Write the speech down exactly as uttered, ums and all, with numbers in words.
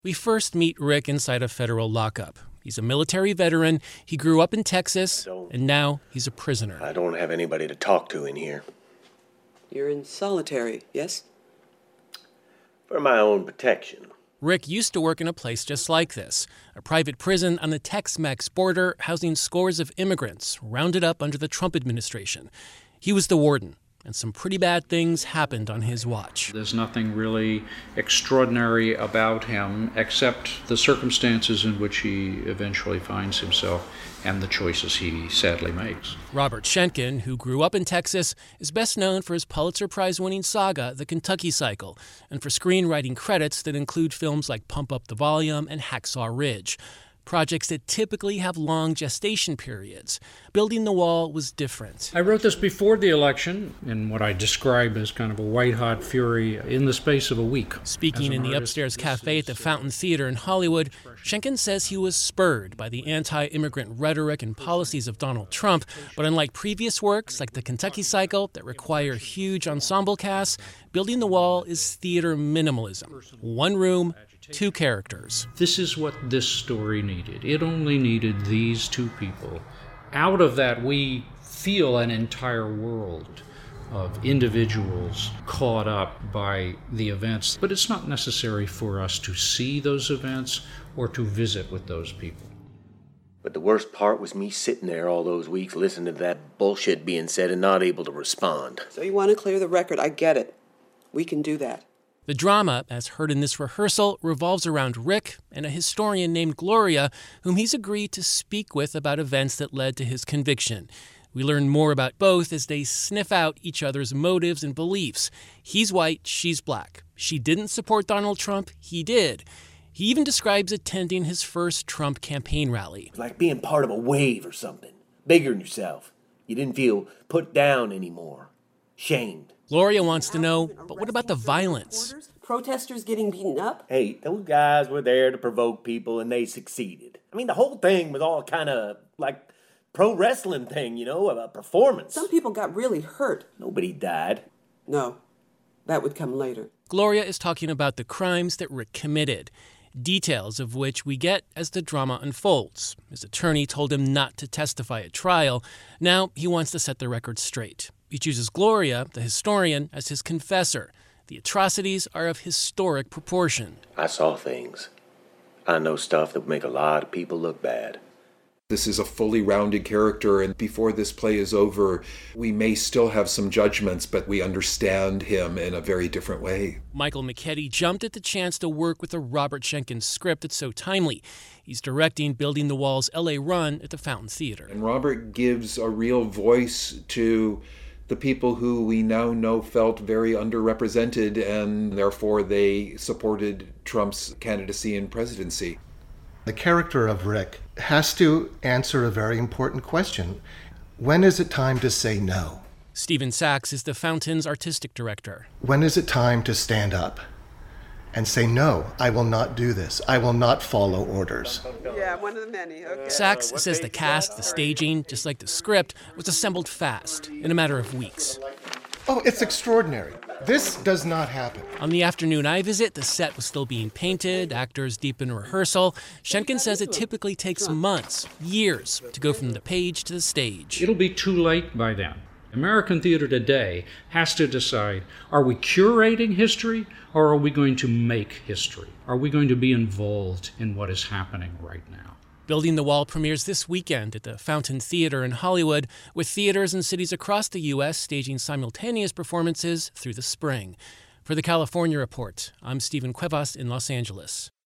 We first meet Rick inside a federal lockup. He's a military veteran, he grew up in Texas, and now he's a prisoner. I don't have anybody to talk to in here. You're in solitary, yes? For my own protection. Rick used to work in a place just like this, a private prison on the Tex-Mex border housing scores of immigrants rounded up under the Trump administration. He was the warden, and some pretty bad things happened on his watch. There's nothing really extraordinary about him except the circumstances in which he eventually finds himself and the choices he sadly makes. Robert Schenken, who grew up in Texas, is best known for his Pulitzer Prize-winning saga, The Kentucky Cycle, and for screenwriting credits that include films like Pump Up the Volume and Hacksaw Ridge. Projects that typically have long gestation periods. Building the Wall was different. I wrote this before the election in what I describe as kind of a white-hot fury in the space of a week. Speaking in the artist, upstairs cafe at the Fountain Theater in Hollywood, Schenken says he was spurred by the anti-immigrant rhetoric and policies of Donald Trump, but unlike previous works like The Kentucky Cycle that require huge ensemble casts, Building the Wall is theater minimalism. One room, two characters. This is what this story needed. It only needed these two people. Out of that, we feel an entire world of individuals caught up by the events. But it's not necessary for us to see those events or to visit with those people. But the worst part was me sitting there all those weeks listening to that bullshit being said and not able to respond. So you want to clear the record. I get it. We can do that. The drama, as heard in this rehearsal, revolves around Rick and a historian named Gloria, whom he's agreed to speak with about events that led to his conviction. We learn more about both as they sniff out each other's motives and beliefs. He's white, she's black. She didn't support Donald Trump, he did. He even describes attending his first Trump campaign rally. It's like being part of a wave or something. Bigger than yourself. You didn't feel put down anymore. Shamed. Gloria wants to know, but what about the violence? Protesters getting beaten up? Hey, those guys were there to provoke people and they succeeded. I mean, the whole thing was all kind of like pro wrestling thing, you know, a performance. Some people got really hurt. Nobody died. No, that would come later. Gloria is talking about the crimes that Rick committed, details of which we get as the drama unfolds. His attorney told him not to testify at trial. Now he wants to set the record straight. He chooses Gloria, the historian, as his confessor. The atrocities are of historic proportion. I saw things. I know stuff that would make a lot of people look bad. This is a fully rounded character, and before this play is over, we may still have some judgments, but we understand him in a very different way. Michael McKetty jumped at the chance to work with the Robert Schenken script that's so timely. He's directing Building the Wall's L A run at the Fountain Theater. And Robert gives a real voice to the people who we now know felt very underrepresented, and therefore they supported Trump's candidacy and presidency. The character of Rick has to answer a very important question. When is it time to say no? Stephen Sachs is the Fountain's artistic director. When is it time to stand up and say, no, I will not do this. I will not follow orders. Yeah, one of the many. Okay. Sachs says the cast, the staging, just like the script, was assembled fast, in a matter of weeks. Oh, it's extraordinary. This does not happen. On the afternoon I visit, the set was still being painted, actors deep in rehearsal. Schenken says it typically takes months, years, to go from the page to the stage. It'll be too late by then. American theater today has to decide, are we curating history or are we going to make history? Are we going to be involved in what is happening right now? Building the Wall premieres this weekend at the Fountain Theater in Hollywood, with theaters in cities across the U S staging simultaneous performances through the spring. For the California Report, I'm Stephen Cuevas in Los Angeles.